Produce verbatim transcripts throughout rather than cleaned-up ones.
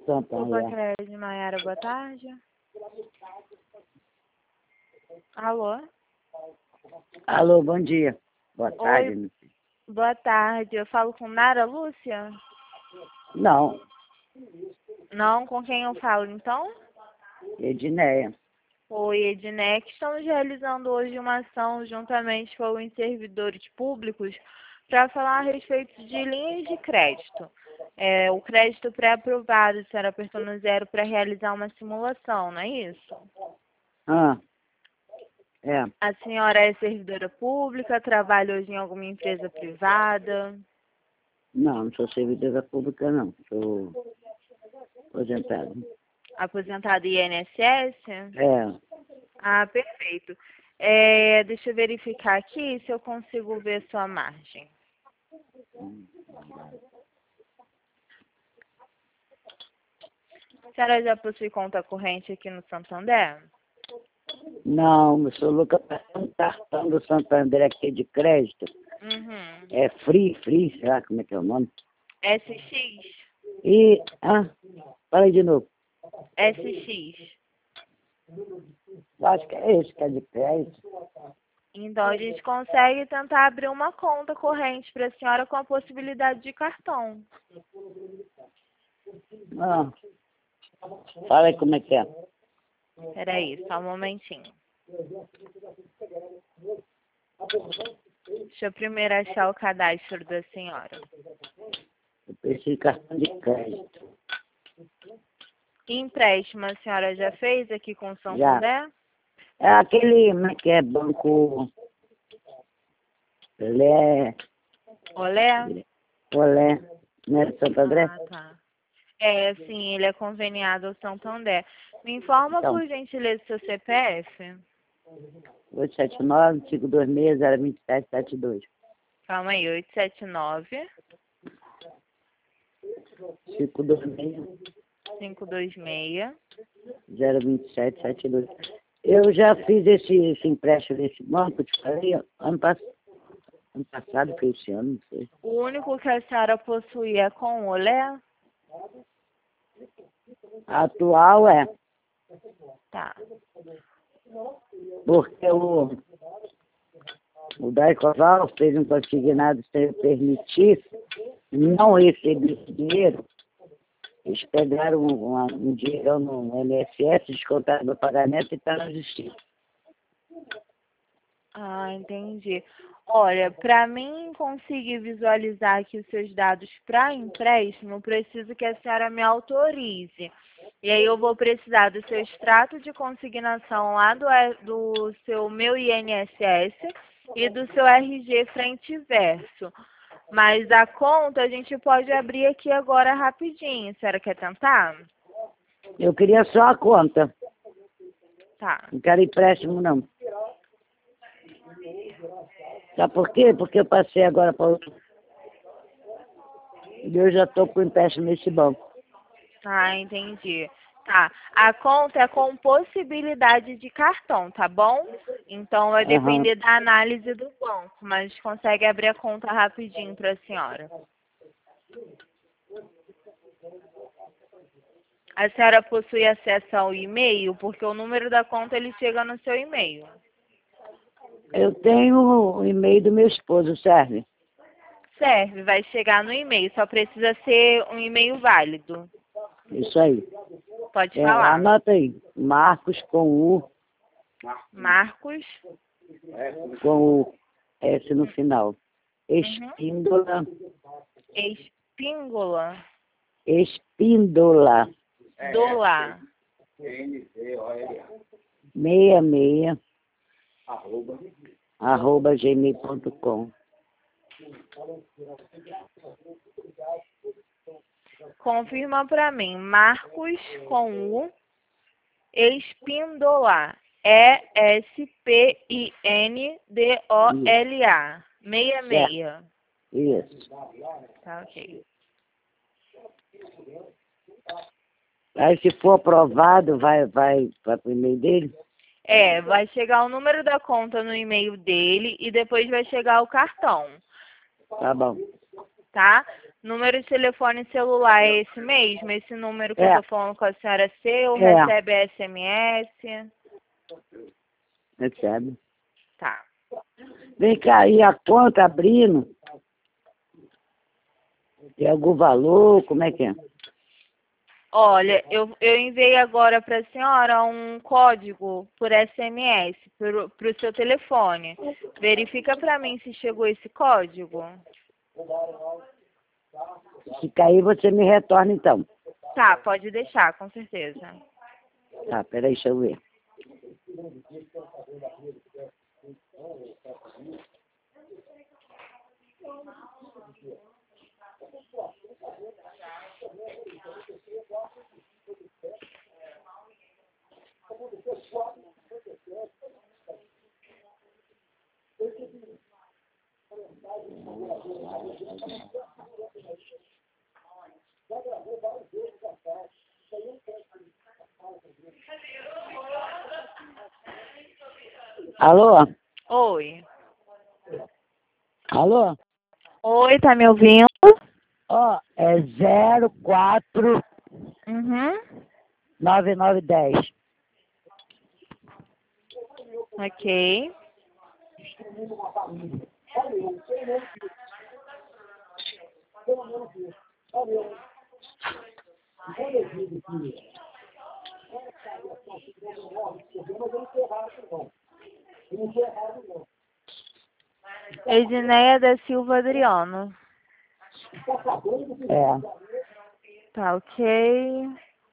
Desculpa, Santander. Crédito Maiara, boa tarde. Alô? Alô, bom dia. Boa Oi. tarde. meu filho. Boa tarde. Eu falo com Nara Lúcia? Não, Não, com quem eu falo, então? Edneia. Oi, Edné, que estamos realizando hoje uma ação juntamente com os servidores públicos para falar a respeito de linhas de crédito. É, o crédito pré-aprovado, a senhora apertou no zero para realizar uma simulação, não é isso? Ah, é. A senhora é servidora pública, trabalha hoje em alguma empresa privada? Não, não sou servidora pública, não. Sou aposentado. Aposentada I N S S? É. Ah, perfeito. É, deixa eu verificar aqui se eu consigo ver sua margem. A senhora já possui conta corrente aqui no Santander? Não, eu sou louca para um cartão do Santander aqui de crédito. Uhum. É Free, Free, sei lá como é que é o nome. S X? E, ah, fala aí de novo. S X. Eu acho que é esse que é de crédito. Então, a gente consegue tentar abrir uma conta corrente para a senhora com a possibilidade de cartão. Ah, fala aí como é que é. Peraí, só um momentinho. Deixa eu primeiro achar o cadastro da senhora. Eu preciso de cartão de crédito. Que empréstimo a senhora já fez aqui com o Já. Santander? É aquele, como é que é, banco... Lé... Olé? Olé, né, de Santo André? Ah, tá. É, sim, ele é conveniado ao Santander. Me informa, Então, por gentileza, seu C P F. oito sete nove, cinco dois seis, zero dois sete sete dois. Calma aí, oito sete nove, cinco dois seis, cinco dois seis. zero dois sete sete dois. Eu já fiz esse, esse empréstimo desse banco, te falei, ano, pass... ano passado, foi esse ano, não sei. O único que a senhora possui é com o Olé? A atual é, Tá. porque o, o Daicoval fez um consignado sem eu permitir, não receber esse dinheiro. Eles pegaram um, uma, um dinheiro no I N S S, descontaram meu pagamento e está na justiça. Ah, entendi. Olha, para mim conseguir visualizar aqui os seus dados para empréstimo, eu preciso que a senhora me autorize. E aí eu vou precisar do seu extrato de consignação lá do, do seu meu I N S S e do seu R G frente e verso. Mas a conta a gente pode abrir aqui agora rapidinho. A senhora quer tentar? Eu queria só a conta. Tá. Não quero empréstimo, não. Sabe por quê? Porque eu passei agora para outro. E eu já estou com empréstimo nesse banco. Ah, entendi. Tá. A conta é com possibilidade de cartão, tá bom? Então vai Aham. depender da análise do banco, mas consegue abrir a conta rapidinho para a senhora. A senhora possui acesso ao e-mail, porque o número da conta ele chega no seu e-mail. Eu tenho o e-mail do meu esposo, serve? Serve, vai chegar no e-mail, só precisa ser um e-mail válido. Isso aí. Pode É, falar. anota aí. Marcos com U, Marcos. com o S no final. Espíndola. Espíngola. Espíndola. Dola. Meia meia. Arroba gmail ponto com. Confirma para mim. Marcos com U. Espíndola. E S P I N D O L A. Meia meia. Isso. Tá, ok. Aí se for aprovado, vai, vai, vai pro e-mail dele? É, vai chegar o número da conta no e-mail dele e depois vai chegar o cartão, Tá bom. tá? Número de telefone celular é esse mesmo? Esse número que É. eu tô falando com a senhora é seu? É. Recebe S M S? Recebe. Tá. Vem cá, e a conta abrindo? Tem algum valor? Como é que é? Olha, eu, eu enviei agora para a senhora um código por S M S para o seu telefone. Verifica para mim se chegou esse código. Se cair, você me retorna então. Tá, pode deixar, com certeza. Tá, peraí, deixa eu ver. Alô? Oi. Alô? Oi, tá me ouvindo? Ó, é zero quatro Uhum. nove nove dez. Ok. Edneia da Silva Adriano. É. Tá ok.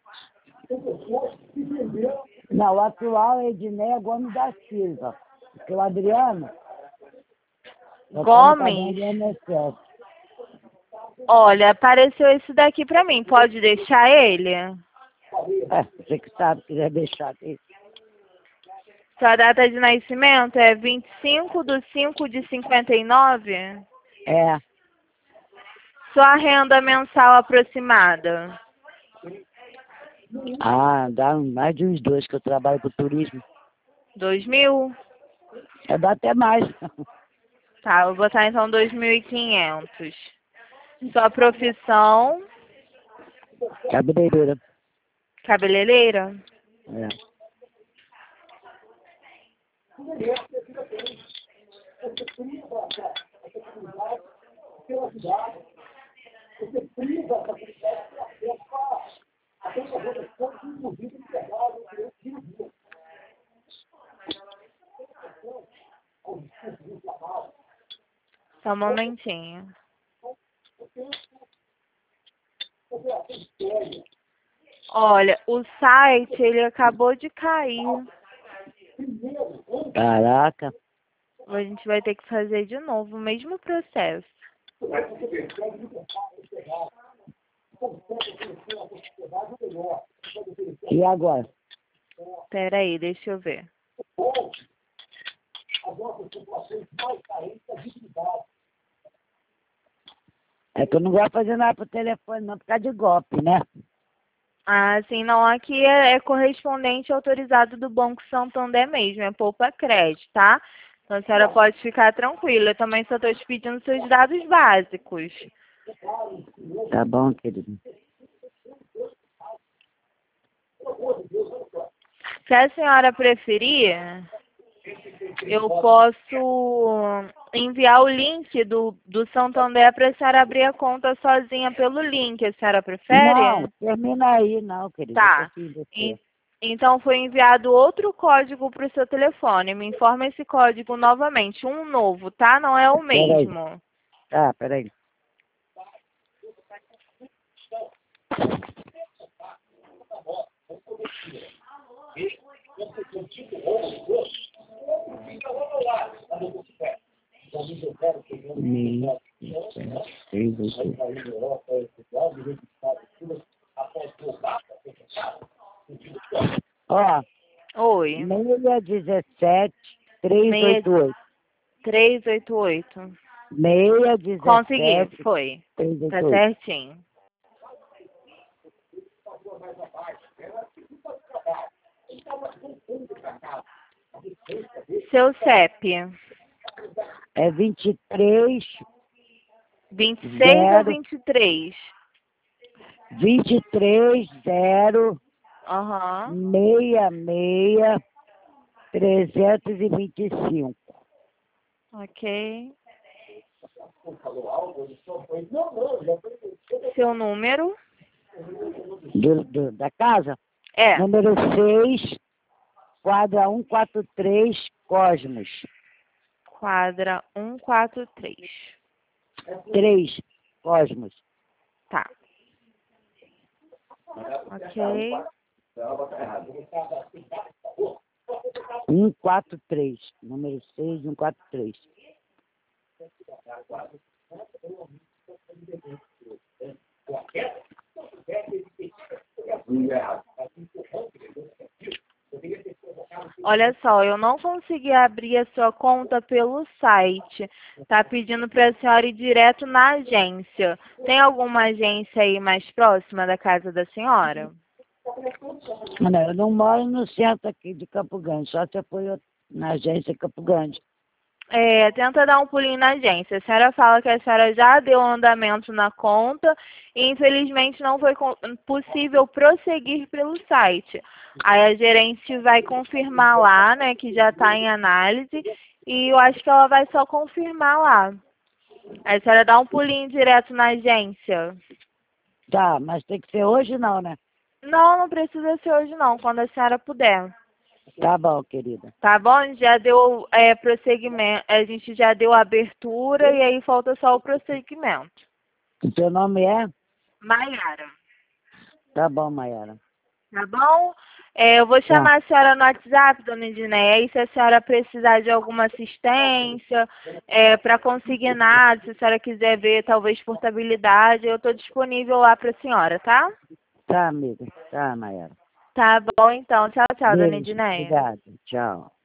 Não, o atual é Edneia Gomes da Silva. Porque o Adriano... eu tô no cadastro Gomes? do I N S S. Olha, apareceu esse daqui pra mim. Pode deixar ele? É, você que sabe, quiser deixar aqui. Sua data de nascimento é vinte e cinco de cinco de cinquenta e nove? É, Sua renda mensal aproximada? ah, dá mais de uns dois que eu trabalho com turismo. Dois mil? É, dá até mais. Tá, vou botar então dois mil e quinhentos. Sua profissão? Cabeleireira. Cabeleireira? É. Só um momentinho. Olha, o site, ele acabou de cair. Caraca. A gente vai ter que fazer de novo o mesmo processo. E agora? Pera aí, deixa eu ver. É que eu não gosto de fazer nada pro telefone, não, por causa de golpe, né? Ah, sim, não, aqui é, é correspondente autorizado do Banco Santander mesmo, é poupa crédito, tá? Então a senhora pode ficar tranquila, eu também só estou te pedindo seus dados básicos. Tá bom, querido. Se a senhora preferir, eu posso enviar o link do, do Santander para a senhora abrir a conta sozinha pelo link, a senhora prefere? Não, termina aí, não, querido. Tá. Eu confio em E- você. então foi enviado outro código para o seu telefone. Me informa esse código novamente. Um novo, tá? Não é o Peraí. mesmo. Tá, peraí. Meio, seis, ó, Oi. meia dezessete, três oito oito. três oito oito. Meia Consegui, dezessete, foi. três Tá oito oito. certinho. Seu C E P. É vinte e três, vinte e seis ou vinte e três? vinte e três, zero, Aham. seis seis, trezentos e vinte e cinco. Ok. Seu número? Do, do, da casa? É. Número seis, quadra cento e quarenta e três, Cosmos. Quadra cento e quarenta e três. três, Cosmos. Tá. Ok. cento e quarenta e três. Número seis, cento e quarenta e três. Olha só, eu não consegui abrir a sua conta pelo site. Tá pedindo para a senhora ir direto na agência. Tem alguma agência aí mais próxima da casa da senhora? Não, eu não moro no centro aqui de Campo Grande, só se eu for na agência Campo Grande. É, tenta dar um pulinho na agência. A senhora fala que a senhora já deu andamento na conta e infelizmente não foi possível prosseguir pelo site. Aí a gerente vai confirmar lá, né, que já está em análise e eu acho que ela vai só confirmar lá. Aí a senhora dá um pulinho direto na agência. Tá, mas tem que ser hoje não, né? Não, não precisa ser hoje não, quando a senhora puder. Tá bom, querida. Tá bom? Já deu é, prosseguimento, a gente já deu a abertura e aí falta só o prosseguimento. O seu nome é? Maiara. Tá bom, Maiara. Tá bom? É, eu vou chamar a senhora no WhatsApp, dona Edneia, aí se a senhora precisar de alguma assistência, é, para consignado, se a senhora quiser ver talvez portabilidade, eu estou disponível lá para a senhora, tá? Tá, amiga. Tá, Maiara. Tá bom então. Tchau, tchau, dona Beijo. Edneia. Obrigado. Tchau.